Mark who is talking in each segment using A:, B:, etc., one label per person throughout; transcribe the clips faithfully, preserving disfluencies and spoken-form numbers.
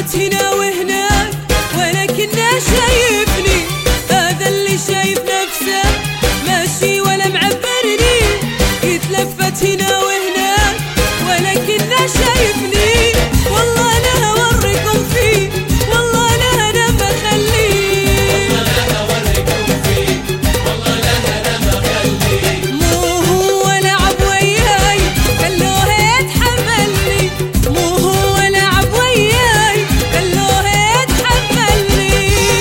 A: يتلفت هنا وهناك ولكنه شايفني، هذا اللي شايف نفسه ماشي ولا معبرني. يتلفت هنا وهناك ولكنه شايفني، والله انا هوريكم فيه، والله انا انا ما اخليه، والله انا هوريكم فيه، والله انا انا ما اخليه. مو هو لعب وياي خلوه يتحملني، مو هو لعب وياي خلوه يتحملني.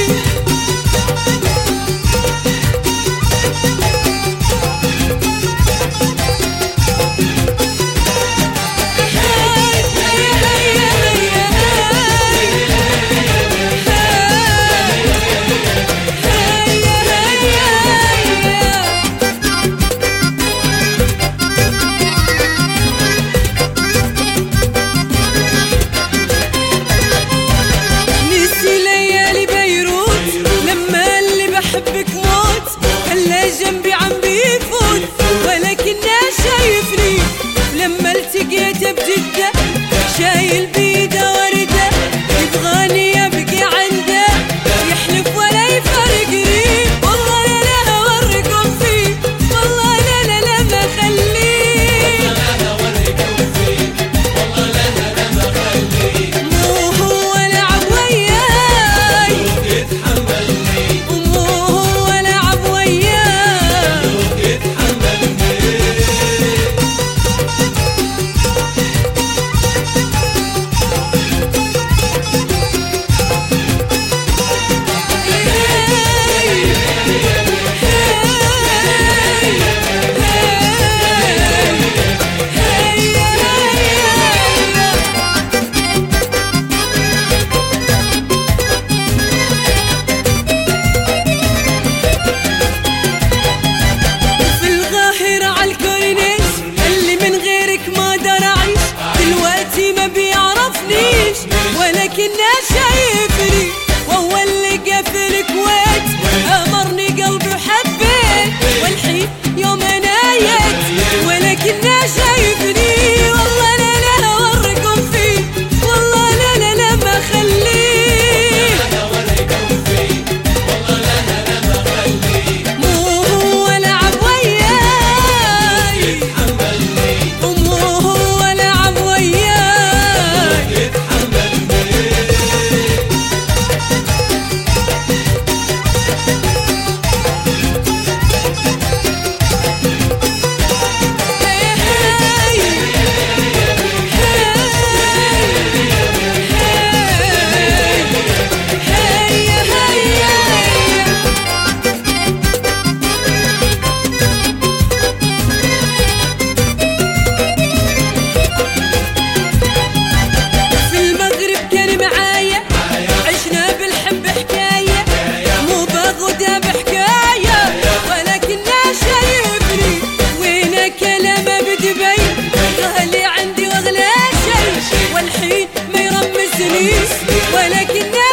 A: نسي ليالي بيروت لما اللي بحبك موت، خلى جنبي عم بيفوت ولكنه شايفني. لما التقيته بجدة شايل بيده وردة، يبغاني ابقي عنده يحلف ولا يفارقني. والله لا لا هوريكم فيه، والله لا لا لا ما اخليه، والله لا هوريكم فيه، والله لا لا لا ما اخليه. مو هو لعب وياي يتحملني، ومو هو لعب وياي يتحملني. في القاهرة عالكورنيش اللي من غيرك ما اقدر اعيش، دلوقتي ما بيعرفنيش ولكنه شايفني، وهو اللي قافل الكويت امرني قلبي وحبيت، والحين يوم انا جيت ولكنه شايفني. والله لا لا هوريكم فيه، والله لا لا لا ما اخليه، مو هو لعب وياي ومو هو لعب وياي. في المغرب كان معايا عشنا بالحب حكاية، مو باخدها بحكاية ولكنه شايفني، وين كلامه بدبي غالي عندي واغلى شي، والحين ما يرمسنيش ولكنه